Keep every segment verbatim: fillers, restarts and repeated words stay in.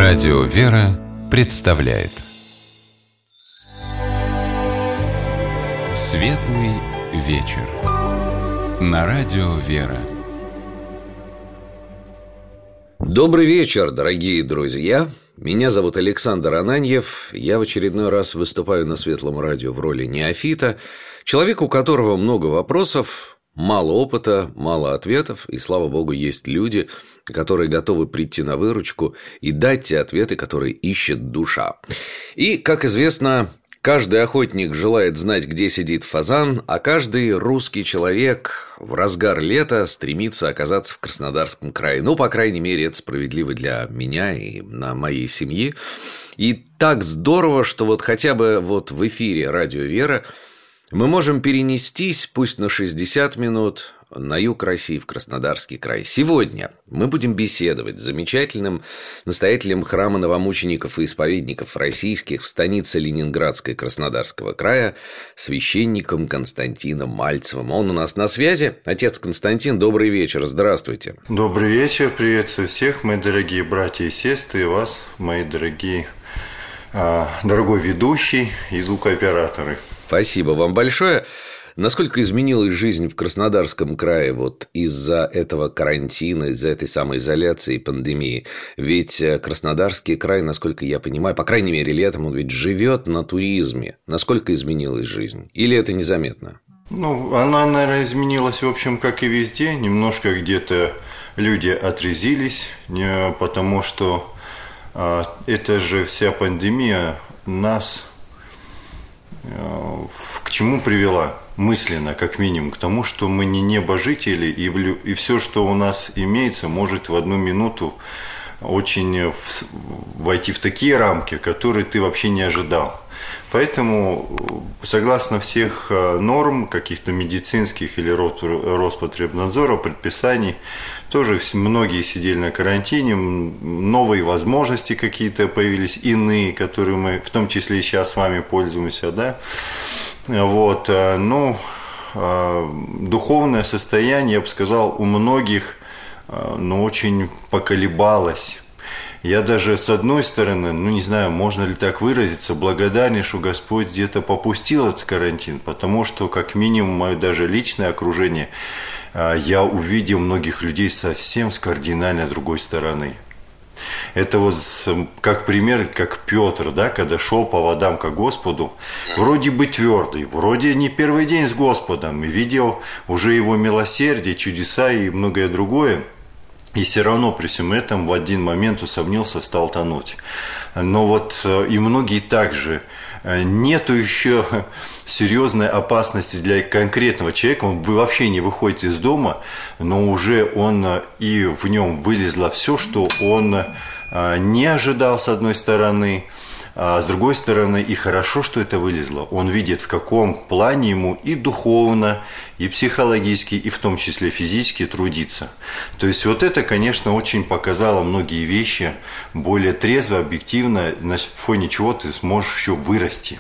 Радио «Вера» представляет Светлый вечер на Радио «Вера». Добрый вечер, дорогие друзья. Меня зовут Александр Ананьев. Я в очередной раз выступаю на Светлом радио в роли неофита, человека, у которого много вопросов, мало опыта, мало ответов, и, слава богу, есть люди, которые готовы прийти на выручку и дать те ответы, которые ищет душа. И, как известно, каждый охотник желает знать, где сидит фазан, а каждый русский человек в разгар лета стремится оказаться в Краснодарском крае. Ну, по крайней мере, это справедливо для меня и на моей семьи. И так здорово, что вот хотя бы вот в эфире «Радио Вера» мы можем перенестись, пусть на шестьдесят минут, на юг России, в Краснодарский край. Сегодня мы будем беседовать с замечательным настоятелем храма новомучеников и исповедников российских в станице Ленинградской Краснодарского края, священником Константином Мальцевым. Он у нас на связи. Отец Константин, добрый вечер, здравствуйте. Добрый вечер, приветствую всех, мои дорогие братья и сестры, и вас, мои дорогие, дорогой ведущий и звукооператоры. Спасибо вам большое. Насколько изменилась жизнь в Краснодарском крае вот из-за этого карантина, из-за этой самоизоляции и пандемии? Ведь Краснодарский край, насколько я понимаю, по крайней мере летом, он ведь живет на туризме. Насколько изменилась жизнь? Или это незаметно? Ну, она, наверное, изменилась, в общем, как и везде. Немножко где-то люди отрезвились, потому что а, это же вся пандемия нас а, к чему привела? Мысленно, как минимум, к тому, что мы не небожители, и, в, и все, что у нас имеется, может в одну минуту очень в, войти в такие рамки, которые ты вообще не ожидал. Поэтому, согласно всех норм, каких-то медицинских или Роспотребнадзора, предписаний, тоже многие сидели на карантине, новые возможности какие-то появились, иные, которые мы, в том числе и сейчас с вами пользуемся, да. Вот, ну, духовное состояние, я бы сказал, у многих, ну, очень поколебалось. Я даже с одной стороны, ну, не знаю, можно ли так выразиться, благодарен, что Господь где-то попустил этот карантин, потому что, как минимум, мое даже личное окружение, я увидел многих людей совсем с кардинально другой стороны. Это вот как пример, как Петр, да, когда шел по водам ко Господу, вроде бы твердый, вроде не первый день с Господом, и видел уже его милосердие, чудеса и многое другое, и все равно при всем этом в один момент усомнился, стал тонуть. Но вот и многие также, нету еще серьезной опасности для конкретного человека, он вообще не выходит из дома, но уже он и в нем вылезло все, что он не ожидал с одной стороны, а с другой стороны и хорошо, что это вылезло. Он видит, в каком плане ему и духовно, и психологически, и в том числе физически трудиться. То есть вот это, конечно, очень показало многие вещи более трезво, объективно, на фоне чего ты сможешь еще вырасти.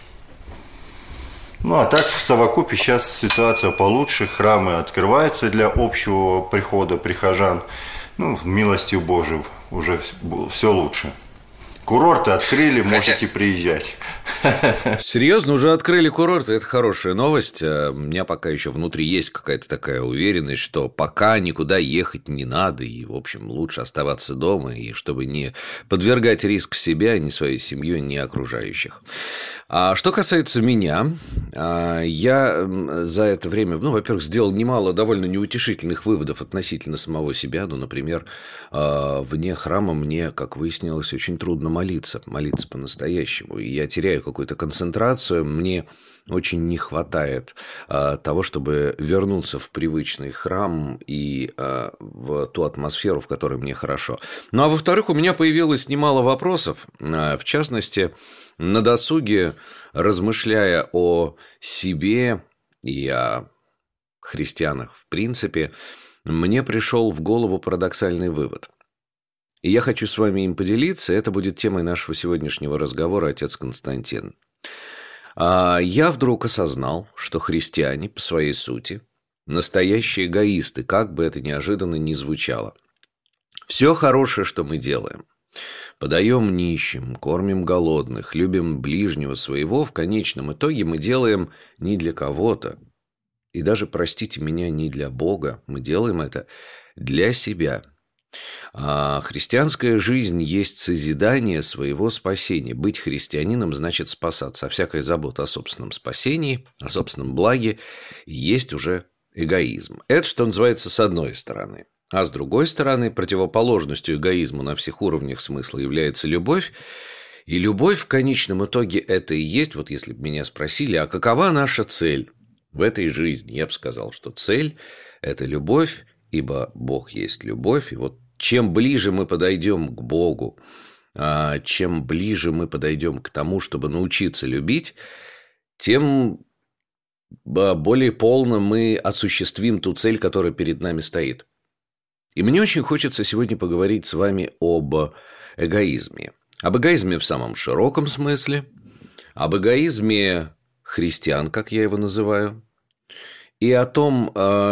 Ну, а так в совокупе сейчас ситуация получше, храмы открываются для общего прихода прихожан. Ну, милостью Божией уже все лучше. Курорты открыли, можете приезжать. Серьезно, уже открыли курорты, это хорошая новость. У меня пока еще внутри есть какая-то такая уверенность, что пока никуда ехать не надо, и, в общем, лучше оставаться дома, и чтобы не подвергать риск себя, ни своей семье, ни окружающих. А что касается меня, я за это время, ну, во-первых, сделал немало довольно неутешительных выводов относительно самого себя. Ну, например, вне храма мне, как выяснилось, очень трудно молиться, молиться по-настоящему. И я теряю какую-то концентрацию, мне очень не хватает а, того, чтобы вернуться в привычный храм и а, в ту атмосферу, в которой мне хорошо. Ну, а во-вторых, у меня появилось немало вопросов, а, в частности, на досуге, размышляя о себе и о христианах в принципе, мне пришел в голову парадоксальный вывод. И я хочу с вами им поделиться. Это будет темой нашего сегодняшнего разговора, отец Константин. Я вдруг осознал, что христиане по своей сути настоящие эгоисты, как бы это неожиданно ни звучало. Все хорошее, что мы делаем, подаем нищим, кормим голодных, любим ближнего своего, в конечном итоге мы делаем не для кого-то. И даже, простите меня, не для Бога. Мы делаем это для себя. А христианская жизнь есть созидание своего спасения. Быть христианином значит спасаться. А всякая забота о собственном спасении, о собственном благе есть уже эгоизм. Это, что называется, с одной стороны. А с другой стороны, противоположностью эгоизму на всех уровнях смысла является любовь. И любовь в конечном итоге это и есть, вот если бы меня спросили, а какова наша цель в этой жизни? Я бы сказал, что цель – это любовь, ибо Бог есть любовь. И вот чем ближе мы подойдем к Богу, чем ближе мы подойдем к тому, чтобы научиться любить, тем более полно мы осуществим ту цель, которая перед нами стоит. И мне очень хочется сегодня поговорить с вами об эгоизме. Об эгоизме в самом широком смысле, об эгоизме христиан, как я его называю, и о том,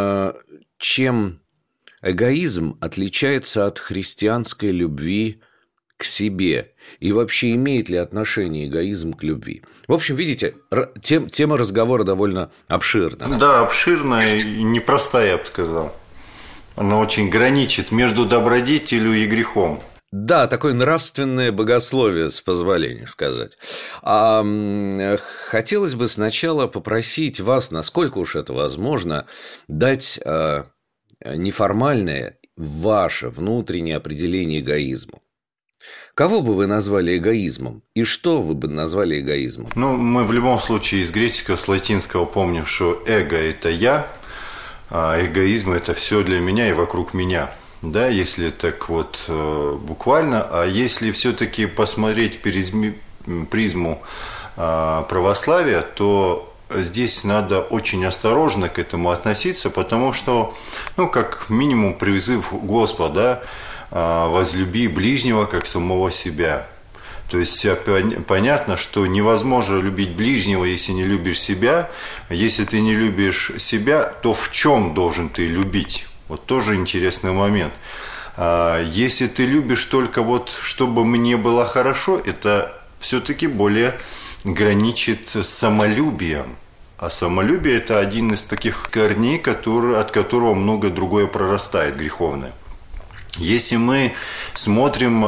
чем эгоизм отличается от христианской любви к себе, и вообще имеет ли отношение эгоизм к любви. В общем, видите, тем, тема разговора довольно обширная. Да, обширная и непростая, я бы сказал. Она очень граничит между добродетелью и грехом. Да, такое нравственное богословие, с позволения сказать. А, хотелось бы сначала попросить вас, насколько уж это возможно, дать а, неформальное ваше внутреннее определение эгоизму. Кого бы вы назвали эгоизмом? И что вы бы назвали эгоизмом? Ну, мы в любом случае из греческого, с латинского помним, что эго – это я, а эгоизм – это все для меня и вокруг меня. Да, если так вот буквально, а если все-таки посмотреть призму православия, то здесь надо очень осторожно к этому относиться, потому что, ну, как минимум призыв Господа, возлюби ближнего как самого себя. То есть понятно, что невозможно любить ближнего, если не любишь себя. Если ты не любишь себя, то в чем должен ты любить? Вот тоже интересный момент. Если ты любишь только вот, чтобы мне было хорошо, это все-таки более граничит с самолюбием. А самолюбие – это один из таких корней, который, от которого много другое прорастает, греховное. Если мы смотрим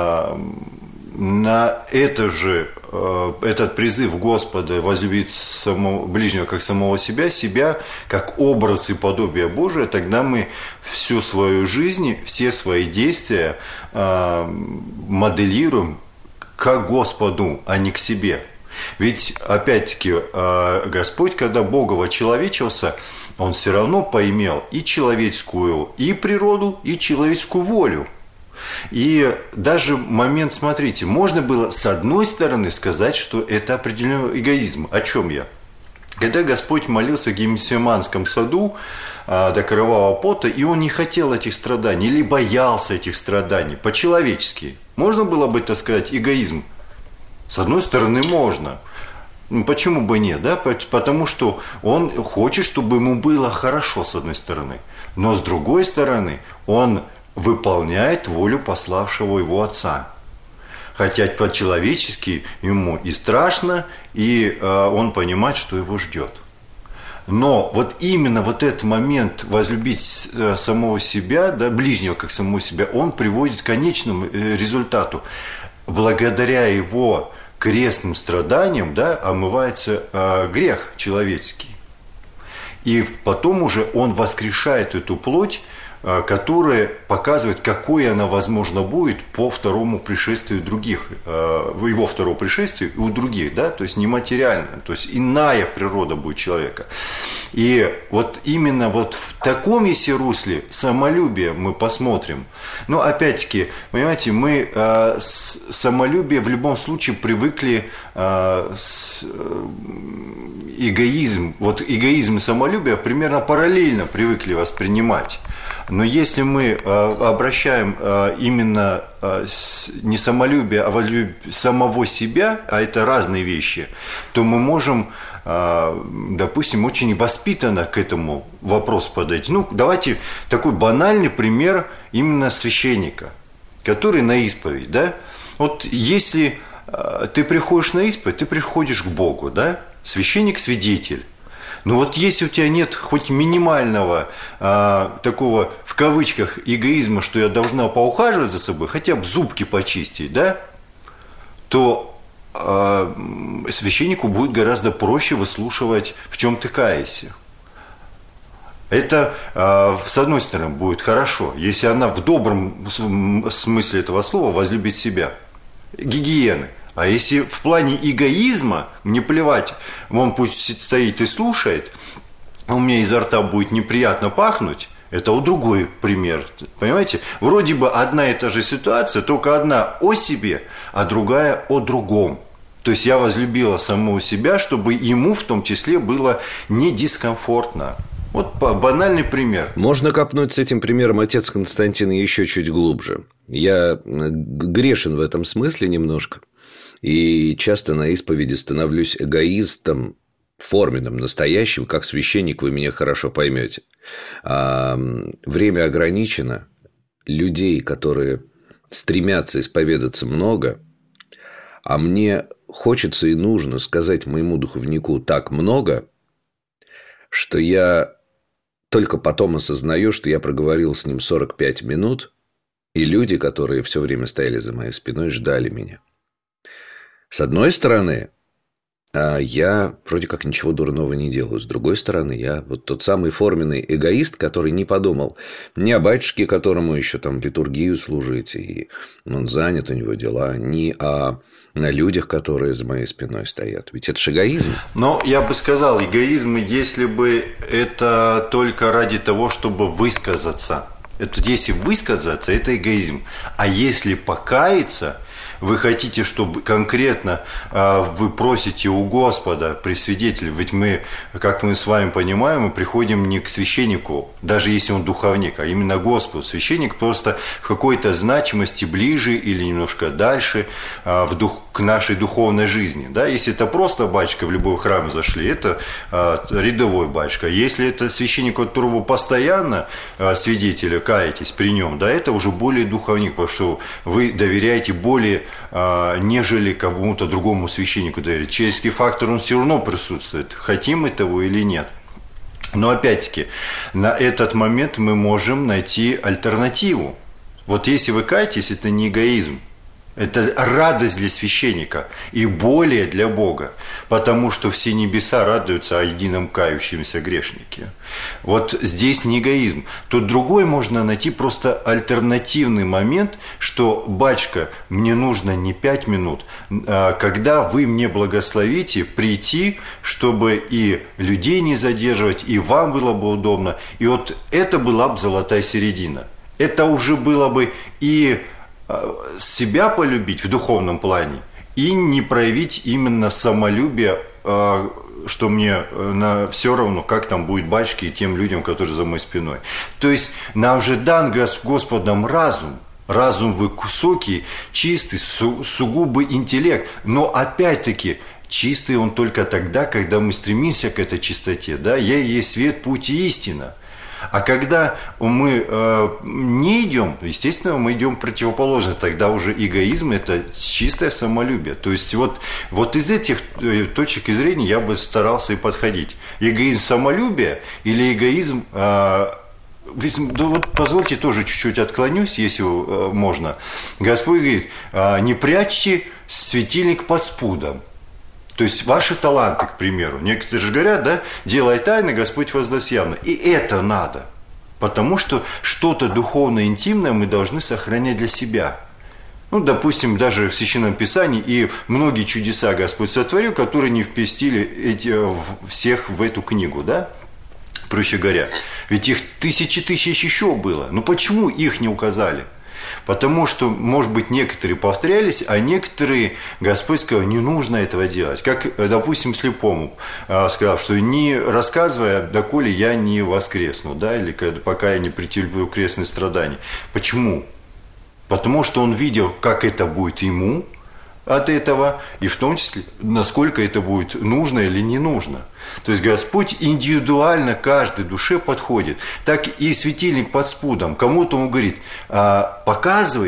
на это же, этот призыв Господа возлюбить самого, ближнего как самого себя, себя как образ и подобие Божие, тогда мы всю свою жизнь, все свои действия моделируем к Господу, а не к себе. Ведь, опять-таки, Господь, когда Бог вочеловечился, Он все равно поимел и человеческую и природу, и человеческую волю. И даже момент, смотрите, можно было с одной стороны сказать, что это определенный эгоизм. О чем я? Когда Господь молился в Гефсиманском саду а, до кровавого пота, и Он не хотел этих страданий, или боялся этих страданий, по-человечески. Можно было бы, так сказать, эгоизм? С одной стороны, можно. Ну, почему бы нет? Да? Потому что Он хочет, чтобы ему было хорошо, с одной стороны. Но с другой стороны, Он выполняет волю пославшего его Отца. Хотя по-человечески ему и страшно, и э, он понимает, что его ждет. Но вот именно вот этот момент возлюбить э, самого себя, да, ближнего как самого себя, он приводит к конечному э, результату. Благодаря его крестным страданиям, да, омывается э, грех человеческий. И потом уже он воскрешает эту плоть, которая показывает, какой она, возможно, будет по второму пришествию других, его второго пришествия у других, да, то есть нематериальная, то есть иная природа будет человека. И вот именно вот в таком если русле самолюбие мы посмотрим. Но опять-таки, понимаете, мы э, с самолюбие в любом случае привыкли э, с, э, эгоизм, вот эгоизм и самолюбие примерно параллельно привыкли воспринимать. Но если мы э, обращаем э, именно э, с, не самолюбие, а волю самого себя, а это разные вещи, то мы можем, э, допустим, очень воспитанно к этому вопросу подойти. Ну, давайте такой банальный пример именно священника. который на исповедь, да? Вот если ты приходишь на исповедь, ты приходишь к Богу, да? Священник-свидетель. Но вот если у тебя нет хоть минимального а, такого, в кавычках, эгоизма, что я должна поухаживать за собой, хотя бы зубки почистить, да, то а, священнику будет гораздо проще выслушивать, в чем ты каешься. Это, а, с одной стороны, будет хорошо, если она в добром смысле этого слова возлюбит себя. Гигиены. А если в плане эгоизма, мне плевать, он пусть стоит и слушает, а у меня изо рта будет неприятно пахнуть, это вот другой пример. Понимаете? Вроде бы одна и та же ситуация, только одна о себе, а другая о другом. То есть я возлюбила самого себя, чтобы ему в том числе было не дискомфортно. Вот банальный пример. Можно копнуть с этим примером, отец Константин, еще чуть глубже. Я грешен в этом смысле немножко. И часто на исповеди становлюсь эгоистом, форменным, настоящим, как священник, вы меня хорошо поймете. А время ограничено, людей, которые стремятся исповедаться, много, а мне хочется и нужно сказать моему духовнику так много, что я только потом осознаю, что я проговорил с ним сорок пять минут, и люди, которые все время стояли за моей спиной, ждали меня. С одной стороны, я вроде как ничего дурного не делаю. С другой стороны, я вот тот самый форменный эгоист, который не подумал ни о батюшке, которому еще там литургию служить, и он занят, у него дела, ни о на людях, которые за моей спиной стоят. Ведь это же эгоизм. Но я бы сказал, эгоизм, если бы это только ради того, чтобы высказаться. Это если высказаться, это эгоизм. А если покаяться, вы хотите, чтобы конкретно э, вы просите у Господа при свидетеле, ведь мы, как мы с вами понимаем, мы приходим не к священнику, даже если он духовник, а именно к Господу. Священник просто в какой-то значимости ближе или немножко дальше э, в дух, к нашей духовной жизни. Да? Если это просто батюшка, в любой храм зашли, это э, рядовой батюшка. Если это священник, которого вы постоянно э, свидетеля каетесь при нем, да, это уже более духовник, потому что вы доверяете более нежели кому-то другому священнику доверить. Человеческий фактор, он все равно присутствует, хотим мы того или нет. Но опять-таки, на этот момент мы можем найти альтернативу. Вот если вы каетесь, это не эгоизм. Это радость для священника и более для Бога, потому что все небеса радуются о едином кающемся грешнике. Вот здесь не эгоизм. Тут другой можно найти просто альтернативный момент, что, батюшка, мне нужно не пять минут, когда вы мне благословите прийти, чтобы и людей не задерживать, и вам было бы удобно. И вот это была бы золотая середина. Это уже было бы и себя полюбить в духовном плане и не проявить именно самолюбие, что мне на все равно, как там будет батюшке и тем людям, которые за моей спиной. То есть нам же дан Господом разум, разум высокий, чистый, су- сугубый интеллект, но опять-таки чистый он только тогда, когда мы стремимся к этой чистоте. Да? Я есть свет, путь и истина. А когда мы э, не идем, естественно, мы идем противоположно, тогда уже эгоизм – это чистое самолюбие. То есть вот, вот из этих точек зрения я бы старался и подходить. Эгоизм самолюбия или эгоизм… Э, да вот позвольте тоже чуть-чуть отклонюсь, если э, можно. Господь говорит, э, не прячьте светильник под спудом. То есть ваши таланты, к примеру. Некоторые же говорят, да, делай тайно, Господь воздаст явно. И это надо. Потому что что-то духовное, интимное мы должны сохранять для себя. Ну, допустим, даже в Священном Писании и многие чудеса Господь сотворил, которые не впестили эти, всех в эту книгу, да? Проще говоря. Ведь их тысячи тысяч еще было. Но почему их не указали? Потому что, может быть, некоторые повторялись, а некоторые, Господь сказал, не нужно этого делать. Как, допустим, слепому сказал, что не рассказывая, доколе я не воскресну, да, или пока я не претерплю крестные страдания. Почему? Потому что он видел, как это будет ему от этого, и в том числе, насколько это будет нужно или не нужно. То есть Господь индивидуально каждой душе подходит. Так и светильник под спудом. Кому-то он говорит, показывайте,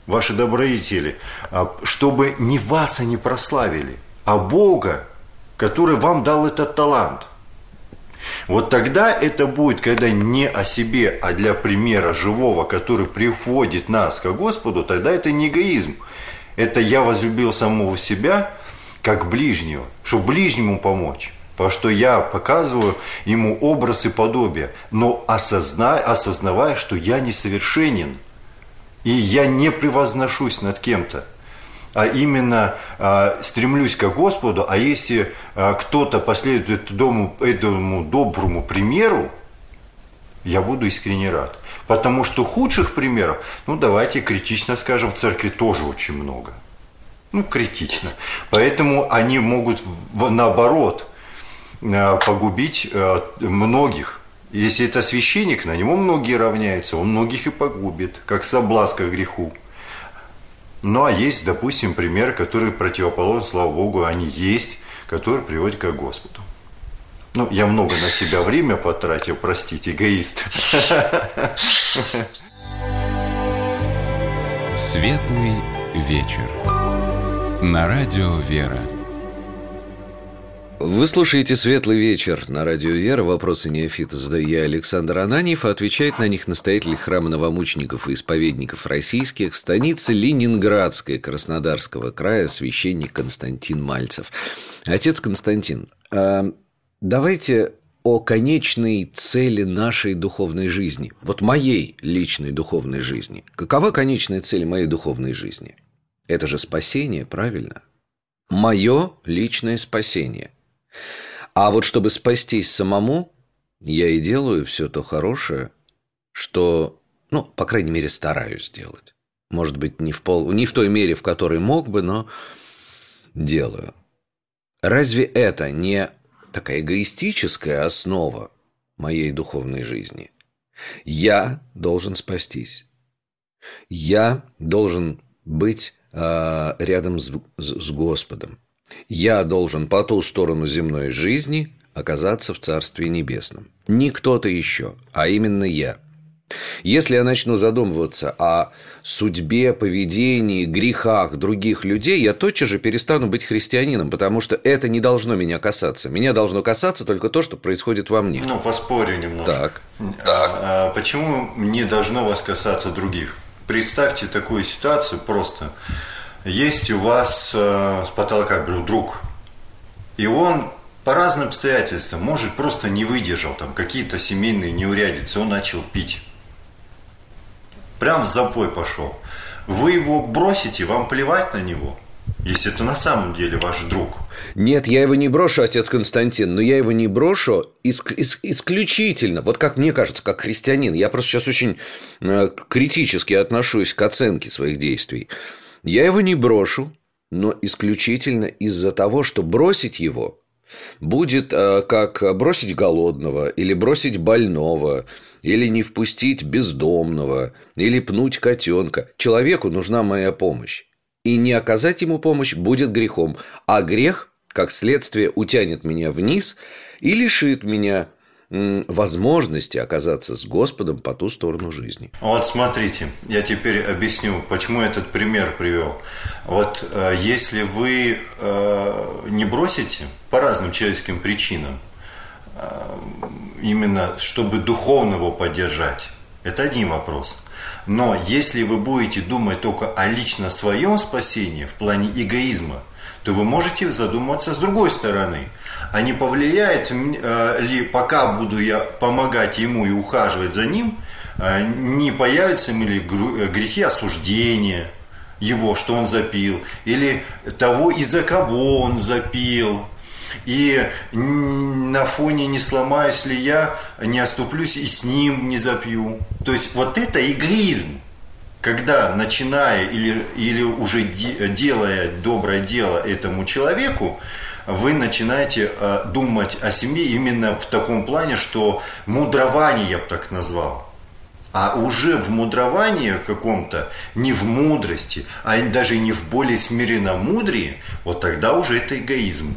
ваши добродетели, чтобы не вас они прославили, а Бога, который вам дал этот талант. Вот тогда это будет, когда не о себе, а для примера живого, который приводит нас к Господу, тогда это не эгоизм. Это я возлюбил самого себя как ближнего, чтобы ближнему помочь. Потому что я показываю ему образ и подобие, но осозна, осознавая, что я несовершенен. И я не превозношусь над кем-то, а именно а, стремлюсь к Господу. А если а, кто-то последует этому, этому доброму примеру, я буду искренне рад. Потому что худших примеров, ну давайте критично скажем, в церкви тоже очень много. Ну, критично. Поэтому они могут наоборот погубить многих. Если это священник, на него многие равняются, он многих и погубит, как соблазн к греху. Ну, а есть, допустим, примеры, которые противоположны, слава Богу, они есть, которые приводят к Господу. Ну, я много на себя время потратил, простите, эгоист. Светлый вечер. На радио «Вера». Вы слушаете «Светлый вечер» на радио «Вера». Вопросы неофита задаю я, Александр Ананьев, а отвечает на них настоятель храма новомучеников и исповедников российских в станице Ленинградской Краснодарского края священник Константин Мальцев. Отец Константин, давайте о конечной цели нашей духовной жизни, вот моей личной духовной жизни. Какова конечная цель моей духовной жизни? Это же спасение, правильно? Мое личное спасение. А вот чтобы спастись самому, я и делаю все то хорошее, что, ну, по крайней мере, стараюсь делать. Может быть, не в, пол... не в той мере, в которой мог бы, но делаю. Разве это не такая эгоистическая основа моей духовной жизни? Я должен спастись. Я должен быть э, рядом с, с Господом. Я должен по ту сторону земной жизни оказаться в Царстве Небесном. Не кто-то еще, а именно я. Если я начну задумываться о судьбе, поведении, грехах других людей, я тотчас же перестану быть христианином, потому что это не должно меня касаться. Меня должно касаться только то, что происходит во мне. Ну, поспорю немножко. Так. так. А, а почему не должно вас касаться других? Представьте такую ситуацию просто. Есть у вас э, с потолка друг, и он по разным обстоятельствам, может, просто не выдержал, там какие-то семейные неурядицы, он начал пить. Прям в запой пошел. Вы его бросите, вам плевать на него, если это на самом деле ваш друг. Нет, я его не брошу, отец Константин, но я его не брошу иск- иск- исключительно, вот как мне кажется, как христианин. Я просто сейчас очень э, критически отношусь к оценке своих действий. Я его не брошу, но исключительно из-за того, что бросить его будет э, как бросить голодного, или бросить больного, или не впустить бездомного, или пнуть котенка. Человеку нужна моя помощь. И не оказать ему помощь будет грехом. А грех, как следствие, утянет меня вниз и лишит меня м, возможности оказаться с Господом по ту сторону жизни. Вот смотрите, я теперь объясню, почему этот пример привел. Вот э, если вы э, не бросите по разным человеческим причинам, э, именно чтобы духовно его поддержать, это один вопрос. Но если вы будете думать только о лично своем спасении в плане эгоизма, то вы можете задуматься с другой стороны. А не повлияет ли, пока буду я помогать ему и ухаживать за ним, не появятся ли грехи осуждения его, что он запил, или того, из-за кого он запил. И на фоне не сломаюсь ли я, не оступлюсь и с ним не запью. То есть вот это эгоизм. Когда, начиная или, или уже де, делая доброе дело этому человеку, вы начинаете э, думать о себе именно в таком плане, что мудрование я бы так назвал. А уже в мудровании каком-то, не в мудрости, а даже не в более смиренном мудрии, вот тогда уже это эгоизм.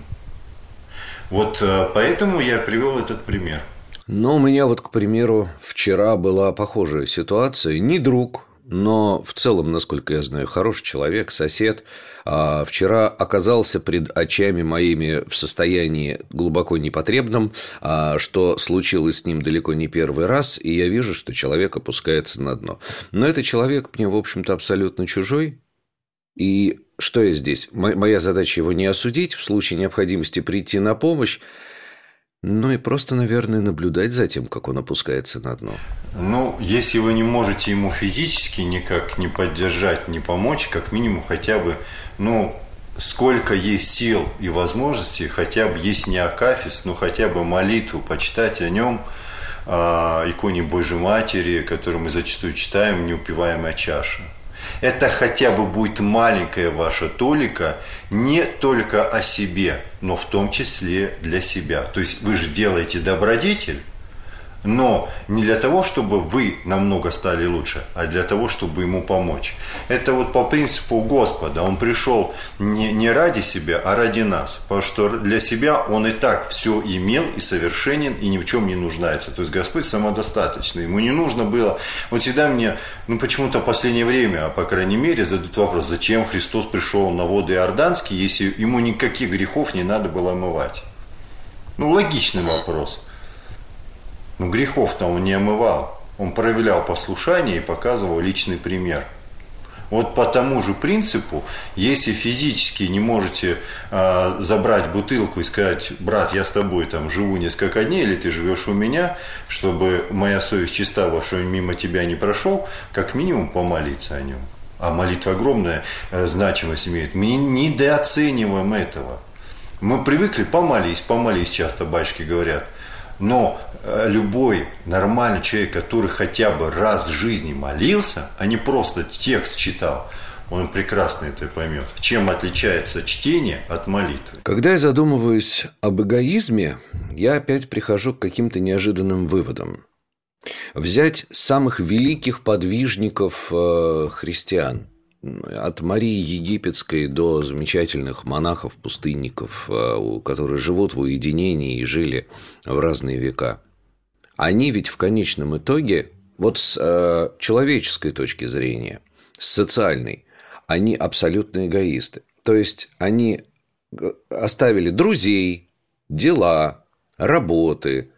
Вот поэтому я привел этот пример. Ну, у меня вот, к примеру, вчера была похожая ситуация. Не друг, но в целом, насколько я знаю, хороший человек, сосед. А вчера оказался пред очами моими в состоянии глубоко непотребном, что случилось с ним далеко не первый раз, и я вижу, что человек опускается на дно. Но этот человек мне, в общем-то, абсолютно чужой. И что я здесь? Моя задача его не осудить, в случае необходимости прийти на помощь, ну и просто, наверное, наблюдать за тем, как он опускается на дно. Ну, если вы не можете ему физически никак не поддержать, не помочь, как минимум хотя бы, ну, сколько есть сил и возможностей, хотя бы, есть не акафист, но хотя бы молитву почитать о нем, о иконе Божьей Матери, которую мы зачастую читаем, неупиваемая чаша. Это хотя бы будет маленькая ваша толика не только о себе, но в том числе для себя. То есть вы же делаете добродетель, но не для того, чтобы вы намного стали лучше, а для того, чтобы ему помочь. Это вот по принципу Господа. Он пришел не, не ради себя, а ради нас. Потому что для себя он и так все имел и совершенен, и ни в чем не нуждается. То есть Господь самодостаточный. Ему не нужно было... Вот всегда мне, ну почему-то в последнее время, по крайней мере, задают вопрос, зачем Христос пришел на воды Иорданские, если ему никаких грехов не надо было омывать. Ну, логичный вопрос. Но грехов-то он не омывал. Он проявлял послушание и показывал личный пример. Вот по тому же принципу, если физически не можете э, забрать бутылку и сказать: брат, я с тобой там живу несколько дней, или ты живешь у меня, чтобы моя совесть чиста, во что мимо тебя не прошел, как минимум помолиться о нем. А молитва огромная э, значимость имеет. Мы не недооцениваем этого. Мы привыкли помолись, помолись, часто батюшки говорят. Но любой нормальный человек, который хотя бы раз в жизни молился, а не просто текст читал, он прекрасно это поймет. Чем отличается чтение от молитвы? Когда я задумываюсь об эгоизме, я опять прихожу к каким-то неожиданным выводам. Взять самых великих подвижников христиан, от Марии Египетской до замечательных монахов-пустынников, которые живут в уединении и жили в разные века. Они ведь в конечном итоге, вот с человеческой точки зрения, с социальной, они абсолютно эгоисты. То есть они оставили друзей, дела, работы,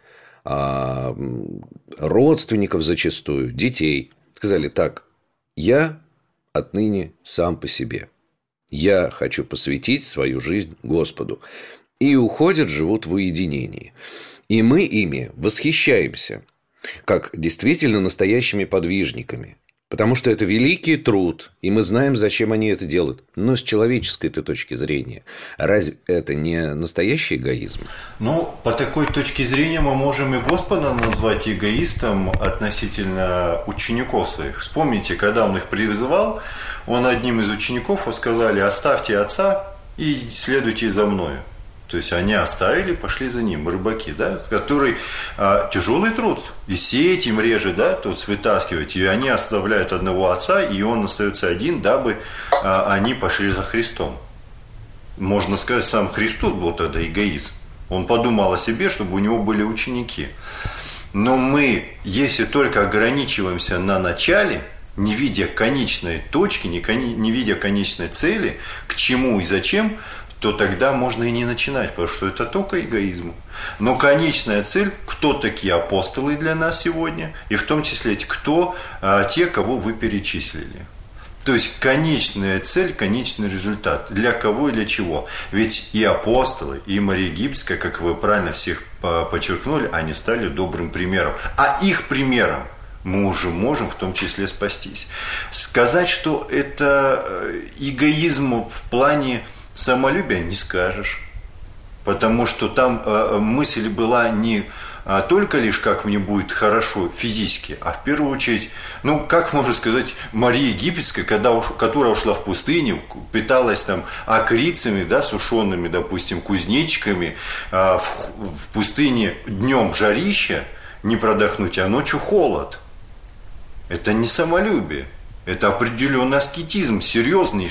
родственников зачастую, детей. Сказали: так, я отныне сам по себе. Я хочу посвятить свою жизнь Господу. И уходят, живут в уединении. И мы ими восхищаемся, как действительно настоящими подвижниками. Потому что это великий труд, и мы знаем, зачем они это делают. Но с человеческой-то точки зрения, разве это не настоящий эгоизм? Ну, по такой точке зрения мы можем и Господа назвать эгоистом относительно учеников своих. Вспомните, когда он их призывал, он одним из учеников сказали: оставьте отца и следуйте за мною. То есть они оставили, пошли за ним, рыбаки, да, который а, тяжелый труд, и сеять им реже, да, то есть вытаскивать, и они оставляют одного отца, и он остается один, дабы а, они пошли за Христом. Можно сказать, сам Христос был тогда эгоист. Он подумал о себе, чтобы у него были ученики. Но мы, если только ограничиваемся на начале, не видя конечной точки, не, не видя конечной цели, к чему и зачем, то тогда можно и не начинать, потому что это только эгоизм. Но конечная цель, кто такие апостолы для нас сегодня, и в том числе кто а, те, кого вы перечислили. То есть конечная цель, конечный результат. Для кого и для чего. Ведь и апостолы, и Мария Египетская, как вы правильно всех подчеркнули, они стали добрым примером. А их примером мы уже можем в том числе спастись. Сказать, что это эгоизм в плане самолюбия, не скажешь. Потому что там э, мысль была не а, только лишь, как мне будет хорошо физически, а в первую очередь, ну, как можно сказать, Мария Египетская, когда уш, которая ушла в пустыню, питалась там акрицами, да, сушеными, допустим, кузнечиками, э, в, в пустыне днем жарище, не продохнуть, а ночью холод. Это не самолюбие, это определенный аскетизм, серьезнейший.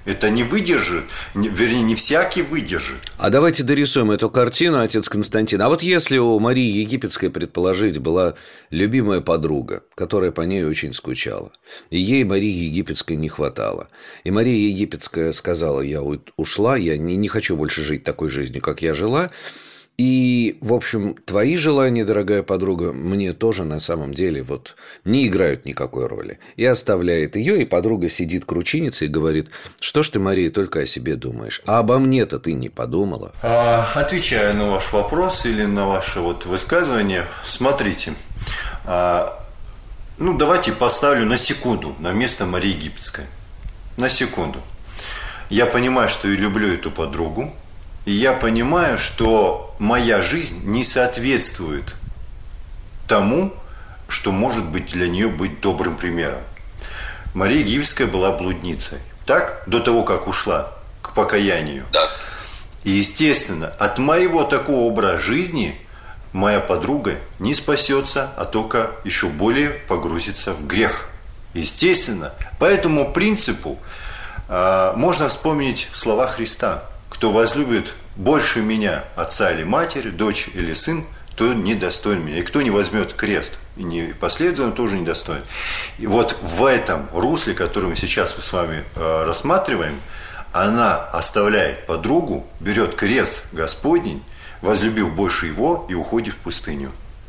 Это не выдержит, не, вернее, не всякий выдержит. А давайте дорисуем эту картину, отец Константин. А вот если у Марии Египетской, предположить, была любимая подруга, которая по ней очень скучала, и ей Марии Египетской не хватало, и Мария Египетская сказала: я ушла, я не, не хочу больше жить такой жизнью, как я жила. И, в общем, твои желания, дорогая подруга, мне тоже на самом деле вот не играют никакой роли. И оставляет ее, и подруга сидит кручинится и говорит: что ж ты, Мария, только о себе думаешь? А обо мне-то ты не подумала? А, отвечая на ваш вопрос или на ваше вот высказывание, смотрите, а, ну давайте поставлю на секунду на место Марии Египетской. На секунду. Я понимаю, что я люблю эту подругу. И я понимаю, что моя жизнь не соответствует тому, что может быть для нее быть добрым примером. Мария Египетская была блудницей, так? До того, как ушла к покаянию. Да. И, естественно, от моего такого образа жизни моя подруга не спасется, а только еще более погрузится в грех. Естественно, по этому принципу э, можно вспомнить слова Христа. Кто возлюбит больше меня, отца или матери, дочь или сын, то недостоин меня. И кто не возьмет крест и не последует за мной, тоже недостоин. И вот в этом русле, которое мы сейчас с вами э, рассматриваем, она оставляет подругу, берет крест Господень, возлюбив больше его, и уходит в пустыню.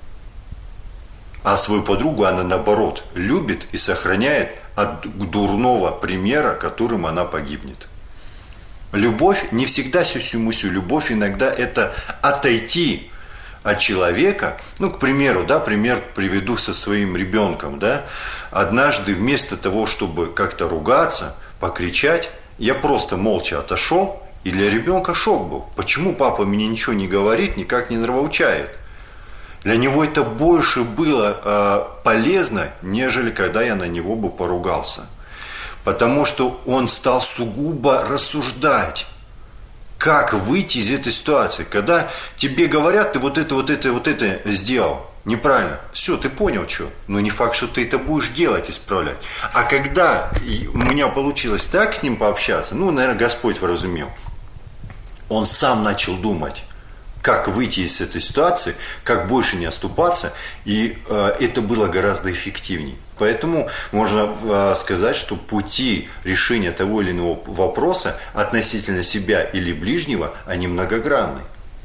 А свою подругу она, наоборот, любит и сохраняет от дурного примера, которым она погибнет. Любовь не всегда сюсю-мусю. Любовь иногда это отойти от человека. Ну, к примеру, да, пример приведу со своим ребенком, да. Однажды вместо того, чтобы как-то ругаться, покричать, я просто молча отошел, и для ребенка шок был. Почему папа мне ничего не говорит, никак не нравоучает? Для него это больше было э, полезно, нежели когда я на него бы поругался. Потому что он стал сугубо рассуждать, как выйти из этой ситуации. Когда тебе говорят, ты вот это, вот это, вот это сделал неправильно. Все, ты понял, что. Но не факт, что ты это будешь делать, исправлять. А когда у меня получилось так с ним пообщаться, ну, наверное, Господь вразумел. Он сам начал думать, как выйти из этой ситуации, как больше не оступаться. И э, это было гораздо эффективнее. Поэтому можно э, сказать, что пути решения того или иного вопроса относительно себя или ближнего, они многогранны.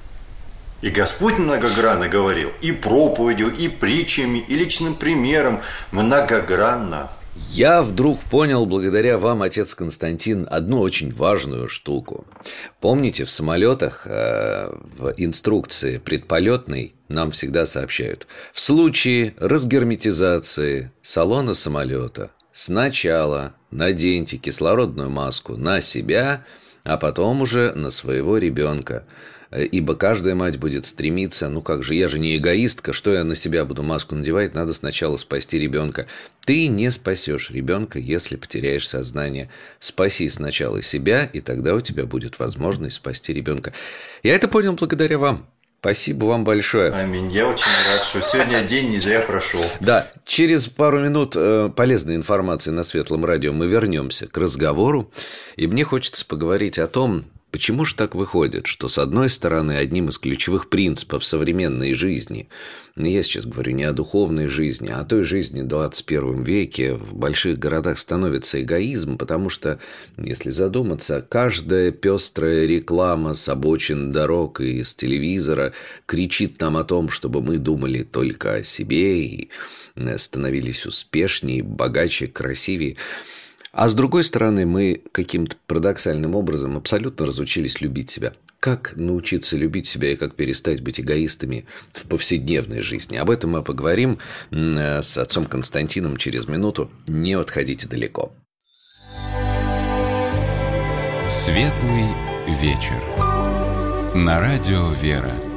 И Господь многогранно говорил и проповедью, и притчами, и личным примером, многогранно. Я вдруг понял, благодаря вам, отец Константин, одну очень важную штуку. Помните, в самолетах, э, в инструкции предполетной нам всегда сообщают: в случае разгерметизации салона самолета сначала наденьте кислородную маску на себя, а потом уже на своего ребенка. Ибо каждая мать будет стремиться: ну как же, я же не эгоистка, что я на себя буду маску надевать, надо сначала спасти ребенка. Ты не спасешь ребенка, если потеряешь сознание. Спаси сначала себя, и тогда у тебя будет возможность спасти ребенка. Я это понял благодаря вам. Спасибо вам большое. Аминь. Я очень рад, что сегодня день не зря прошел. Да, через пару минут э, полезной информации на Светлом радио мы вернемся к разговору. И мне хочется поговорить о том, почему же так выходит, что, с одной стороны, одним из ключевых принципов современной жизни, я сейчас говорю не о духовной жизни, а о той жизни в двадцать первом веке, в больших городах становится эгоизм, потому что, если задуматься, каждая пестрая реклама с обочин дорог и с телевизора кричит нам о том, чтобы мы думали только о себе и становились успешнее, богаче, красивее. А с другой стороны, мы каким-то парадоксальным образом абсолютно разучились любить себя. Как научиться любить себя и как перестать быть эгоистами в повседневной жизни? Об этом мы поговорим с отцом Константином через минуту. Не отходите далеко. Светлый вечер. На радио «Вера».